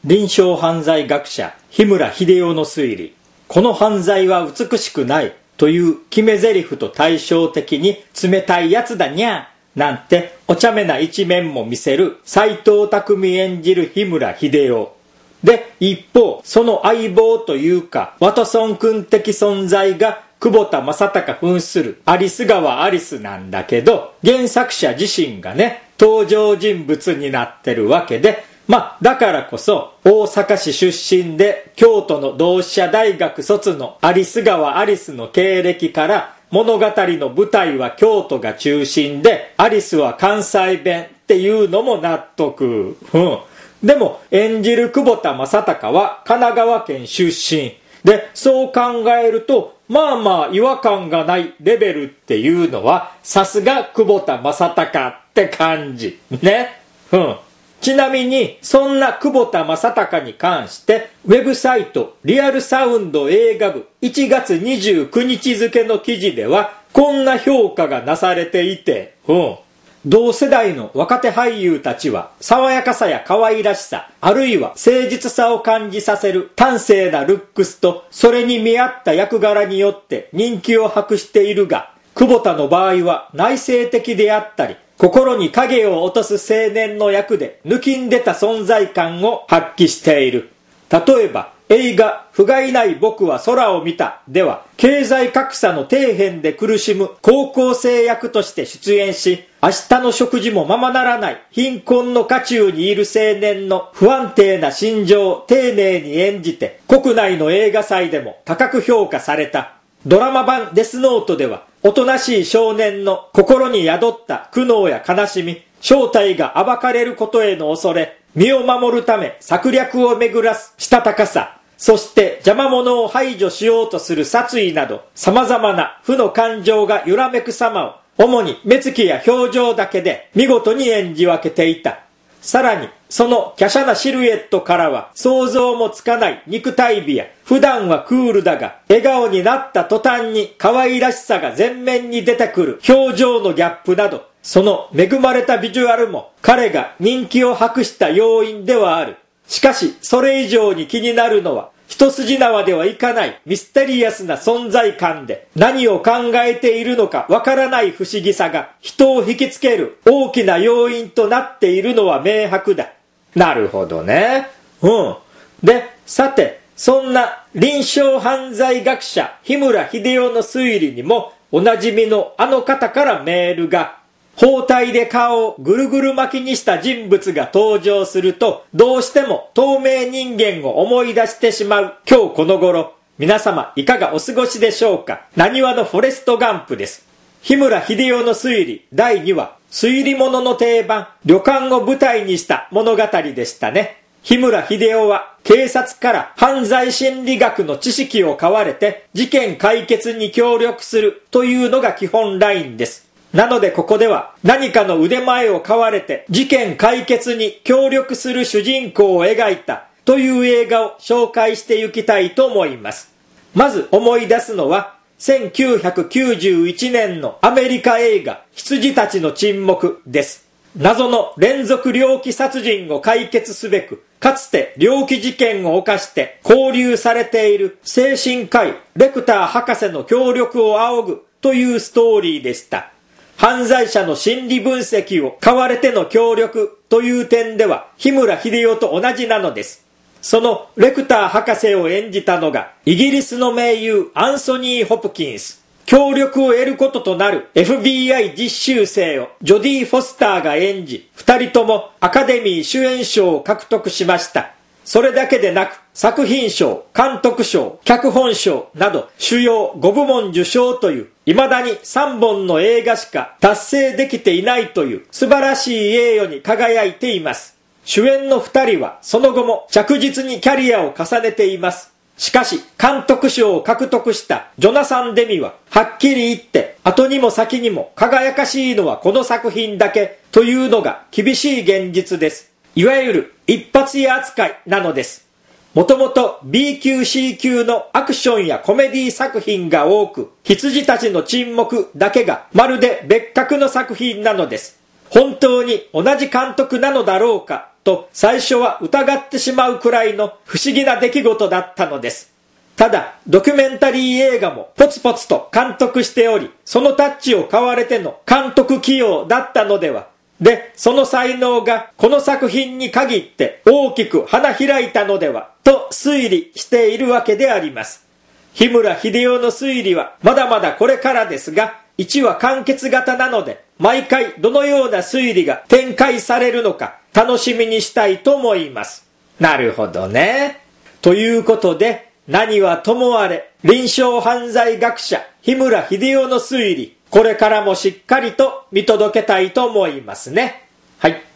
臨床犯罪学者日村秀夫の推理、この犯罪は美しくないという決め台詞と対照的に冷たいやつだにゃーなんてお茶目な一面も見せる斎藤工演じる日村秀夫で、一方その相棒というかワトソン君的存在が久保田正孝扮する有栖川有栖なんだけど、原作者自身がね登場人物になってるわけで、だからこそ大阪市出身で京都の同志社大学卒の有栖川有栖の経歴から物語の舞台は京都が中心で有栖は関西弁っていうのも納得。でも演じる久保田正孝は神奈川県出身で、そう考えると違和感がないレベルっていうのはさすが久保田正孝って感じね。ちなみにそんな久保田正孝に関してウェブサイトリアルサウンド映画部1月29日付の記事ではこんな評価がなされていて、同世代の若手俳優たちは爽やかさや可愛らしさ、あるいは誠実さを感じさせる端正なルックスとそれに見合った役柄によって人気を博しているが、久保田の場合は内省的であったり心に影を落とす青年の役で抜きんでた存在感を発揮している。例えば映画「不甲斐ない僕は空を見た」では経済格差の底辺で苦しむ高校生役として出演し、明日の食事もままならない貧困の渦中にいる青年の不安定な心情を丁寧に演じて国内の映画祭でも高く評価された。ドラマ版デスノートではおとなしい少年の心に宿った苦悩や悲しみ、正体が暴かれることへの恐れ、身を守るため策略を巡らすしたたかさ、そして邪魔者を排除しようとする殺意など様々な負の感情が揺らめく様を主に目つきや表情だけで見事に演じ分けていた。さらにその華奢なシルエットからは想像もつかない肉体美や、普段はクールだが笑顔になった途端に可愛らしさが前面に出てくる表情のギャップなど、その恵まれたビジュアルも彼が人気を博した要因ではある。しかしそれ以上に気になるのは一筋縄ではいかないミステリアスな存在感で、何を考えているのかわからない不思議さが人を引きつける大きな要因となっているのは明白だ。なるほどね。で、さてそんな臨床犯罪学者日村秀夫の推理にもおなじみのあの方からメールが。包帯で顔をぐるぐる巻きにした人物が登場すると、どうしても透明人間を思い出してしまう今日この頃、皆様いかがお過ごしでしょうか。なにわのフォレストガンプです。日村秀夫の推理第2話、推理物の定番旅館を舞台にした物語でしたね。日村秀夫は警察から犯罪心理学の知識を買われて事件解決に協力するというのが基本ラインです。なのでここでは何かの腕前を買われて事件解決に協力する主人公を描いたという映画を紹介していきたいと思います。まず思い出すのは1991年のアメリカ映画羊たちの沈黙です。謎の連続猟奇殺人を解決すべく、かつて猟奇事件を犯して拘留されている精神科医レクター博士の協力を仰ぐというストーリーでした。犯罪者の心理分析を買われての協力という点では日村秀夫と同じなのです。そのレクター博士を演じたのがイギリスの名優アンソニー・ホプキンス。協力を得ることとなる FBI 実習生をジョディ・フォスターが演じ、二人ともアカデミー主演賞を獲得しました。それだけでなく作品賞、監督賞、脚本賞など主要5部門受賞という未だに3本の映画しか達成できていないという素晴らしい栄誉に輝いています。主演の2人はその後も着実にキャリアを重ねています。しかし監督賞を獲得したジョナサン・デミははっきり言って後にも先にも輝かしいのはこの作品だけというのが厳しい現実です。いわゆる一発屋扱いなのです。もともと B 級 C 級のアクションやコメディ作品が多く、羊たちの沈黙だけがまるで別格の作品なのです。本当に同じ監督なのだろうかと最初は疑ってしまうくらいの不思議な出来事だったのです。ただ、ドキュメンタリー映画もポツポツと監督しており、そのタッチを買われての監督起用だったのでは。で、その才能がこの作品に限って大きく花開いたのでは、と推理しているわけであります。日村秀夫の推理はまだまだこれからですが、1話完結型なので、毎回どのような推理が展開されるのか楽しみにしたいと思います。なるほどね。ということで、何はともあれ、臨床犯罪学者日村秀夫の推理、これからもしっかりと見届けたいと思いますね。はい。